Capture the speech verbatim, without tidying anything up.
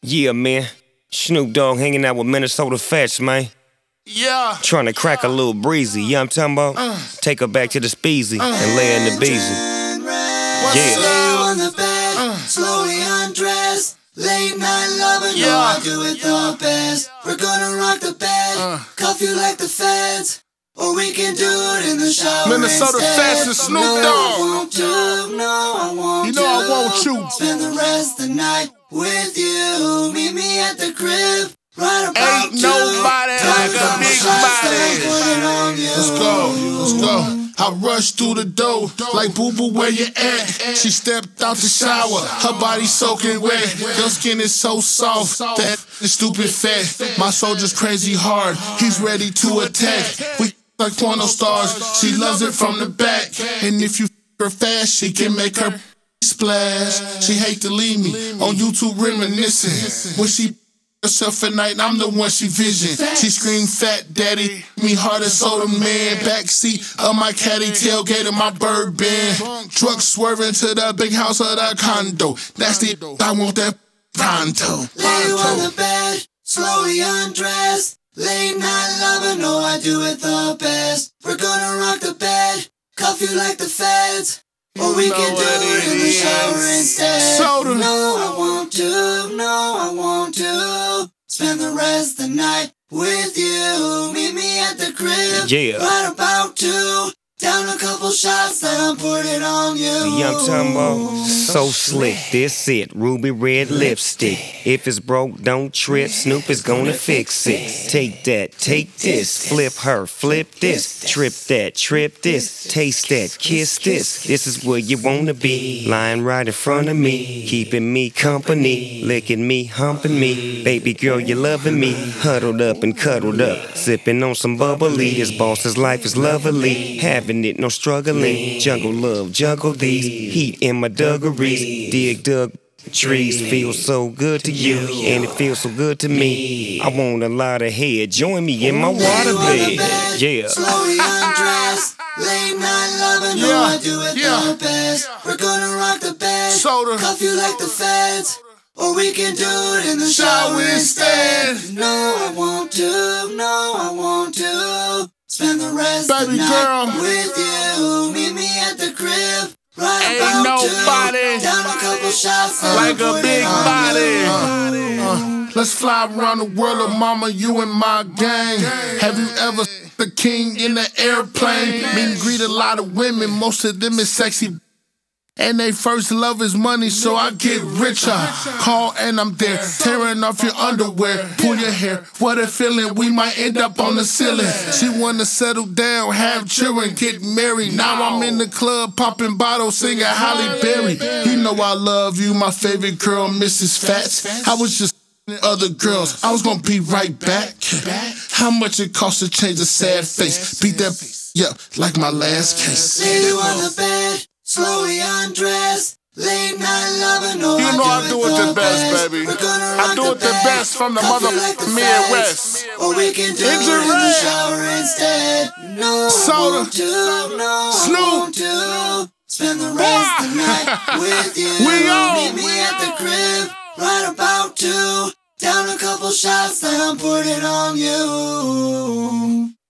Yeah, man. Snoop Dogg hanging out with Minnesota Fats, man. Yeah. Trying to crack a little breezy, you know what I'm talking about? Uh, Take her back to the speezy uh, and lay her in the beezy. Yeah. Lay on the bed, uh, slowly undressed. Late night loving, yeah. No, I do it the best. We're gonna rock the bed, uh, cuff you like the feds. Or we can do it in the shower Minnesota Fats and Snoop Dogg. No, I want to, no, I want you know I want you. Spend the rest of the night with you. Meet me at the crib. Right about Ain't nobody like a big body. Let's go, let's go. I rushed through the door like boo boo, where you at? She stepped out the shower, her body soaking wet. Your skin is so soft, that is stupid fat. My soldier's crazy hard, he's ready to attack. We like porno stars, she loves it from the back. And if you her fast, she can make her splash. She hate to leave me on YouTube reminiscing. When she herself at night, I'm the one she vision. She scream fat daddy, me hard as soda man. Backseat of my caddy, tailgate of my bird band. Truck swerving to the big house of the condo. That's the I want that pronto. Lay you on the bed, slowly undressed. Late night loving, no, I do it the best. We're gonna rock the bed, cuff you like the feds. Or we can do it in the shower instead. Soda. No, I want to, no, I want to spend the rest of the night with you. Meet me at the crib. Yeah. Right about two. Down a couple shots, then I'll put it on you. You know what I'm talking about? So slick, this it, ruby red lipstick. If it's broke, don't trip, Snoop is gonna fix it. Take that, take this, flip her, flip this. Trip that, trip this, taste that, kiss this. This is where you wanna be, lying right in front of me. Keeping me company, licking me, humping me. Baby girl, you loving me, huddled up and cuddled up. Sipping on some bubbly, his boss's life is lovely. Having it, no struggling. Jungle love, juggle these. Heat in my duggeries. Dig dug trees. Feel so good to you, and it feels so good to me. I want a lot of head. Join me in my water bed. Yeah. Slowly undressed. Late night loving, no, I do it the best. We're gonna rock the bed. Soda. Cuff you like the feds. Or we can do it in the shower instead. No, I want to, no, I want to spend the rest Baby of the girl. night with you. Meet me at the crib. Right Ain't about nobody two. Down a couple shots, like a big body. Uh, uh, let's fly around the world, oh mama, you and my gang. Have you ever seen the king in the airplane? Meet and greet a lot of women, most of them is sexy. And they first love is money, so I get richer. Call and I'm there, tearing off your underwear, pull your hair. What a feeling, we might end up on the ceiling. She wanna settle down, have children, get married. Now I'm in the club, popping bottles, singing Halle Berry. You know I love you, my favorite girl, Missus Fats. I was just other girls, I was gonna be right back. How much it costs to change a sad face? Beat that, yeah, like my last case. Lay you on the bed, slowly undressed. Late night loving, no, you know I I do it the best, baby. I do it the best from the motherfucking Midwest. Or we can do it in the shower instead. No, Soda. I want to, no, Snoop. I want to spend the rest of the night with you. We on. Meet me at the crib, right about two. Down a couple shots, then I'll put it on you.